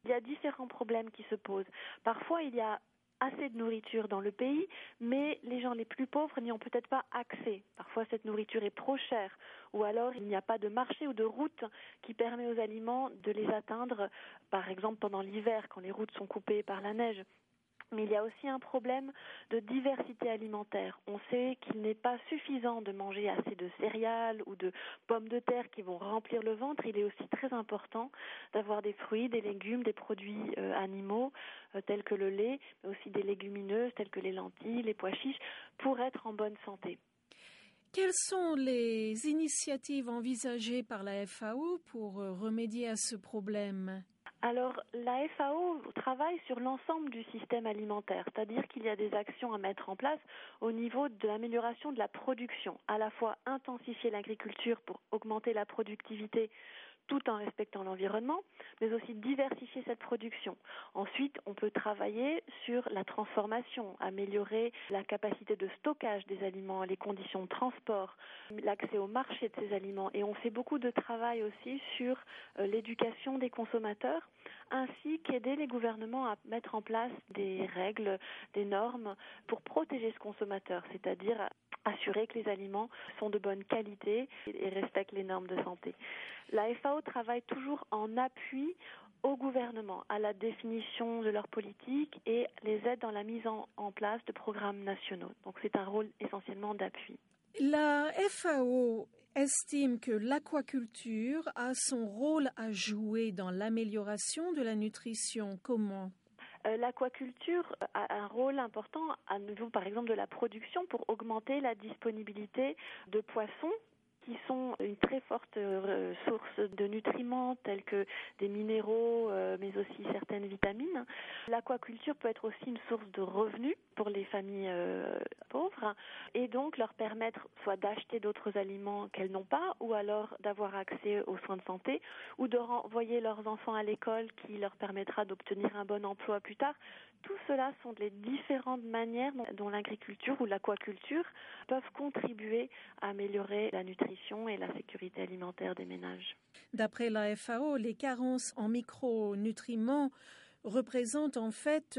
Il y a différents problèmes qui se posent. Parfois, il y a assez de nourriture dans le pays, mais les gens les plus pauvres n'y ont peut-être pas accès. Parfois, cette nourriture est trop chère, ou alors il n'y a pas de marché ou de route qui permet aux aliments de les atteindre, par exemple pendant l'hiver, quand les routes sont coupées par la neige. Mais il y a aussi un problème de diversité alimentaire. On sait qu'il n'est pas suffisant de manger assez de céréales ou de pommes de terre qui vont remplir le ventre. Il est aussi très important d'avoir des fruits, des légumes, des produits animaux tels que le lait, mais aussi des légumineuses telles que les lentilles, les pois chiches, pour être en bonne santé. Quelles sont les initiatives envisagées par la FAO pour remédier à ce problème ? Alors, la FAO travaille sur l'ensemble du système alimentaire, c'est-à-dire qu'il y a des actions à mettre en place au niveau de l'amélioration de la production, à la fois intensifier l'agriculture pour augmenter la productivité tout en respectant l'environnement, mais aussi diversifier cette production. Ensuite, on peut travailler sur la transformation, améliorer la capacité de stockage des aliments, les conditions de transport, l'accès au marché de ces aliments. Et on fait beaucoup de travail aussi sur l'éducation des consommateurs, ainsi qu'aider les gouvernements à mettre en place des règles, des normes pour protéger ce consommateur, c'est-à-dire assurer que les aliments sont de bonne qualité et respectent les normes de santé. La FAO travaille toujours en appui au gouvernement, à la définition de leur politique et les aide dans la mise en place de programmes nationaux. Donc c'est un rôle essentiellement d'appui. La FAO estime que l'aquaculture a son rôle à jouer dans l'amélioration de la nutrition. Comment ? L'aquaculture a un rôle important à niveau, par exemple, de la production pour augmenter la disponibilité de poissons qui sont une très forte source de nutriments tels que des minéraux, mais aussi certaines vitamines. L'aquaculture peut être aussi une source de revenus pour les familles pauvres et donc leur permettre soit d'acheter d'autres aliments qu'elles n'ont pas ou alors d'avoir accès aux soins de santé ou de renvoyer leurs enfants à l'école qui leur permettra d'obtenir un bon emploi plus tard. Tout cela sont les différentes manières dont l'agriculture ou l'aquaculture peuvent contribuer à améliorer la nutrition et la sécurité alimentaire des ménages. D'après la FAO, les carences en micronutriments représentent en fait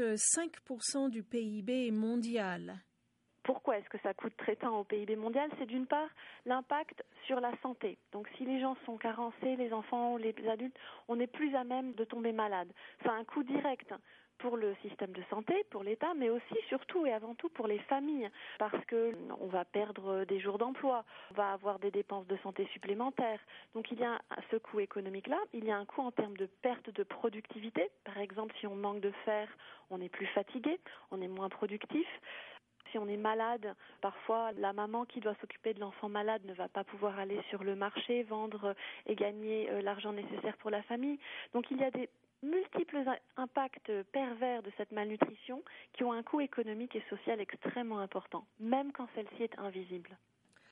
5% du PIB mondial. Pourquoi est-ce que ça coûte très tant au PIB mondial ? C'est d'une part l'impact sur la santé. Donc si les gens sont carencés, les enfants ou les adultes, on est plus à même de tomber malade. Ça a un coût direct pour le système de santé, pour l'État, mais aussi, surtout et avant tout pour les familles, parce que on va perdre des jours d'emploi, on va avoir des dépenses de santé supplémentaires. Donc il y a ce coût économique-là, il y a un coût en termes de perte de productivité. Par exemple, si on manque de fer, on est plus fatigué, on est moins productif. Si on est malade, parfois la maman qui doit s'occuper de l'enfant malade ne va pas pouvoir aller sur le marché, vendre et gagner l'argent nécessaire pour la famille. Donc il y a des multiples impacts pervers de cette malnutrition qui ont un coût économique et social extrêmement important, même quand celle-ci est invisible.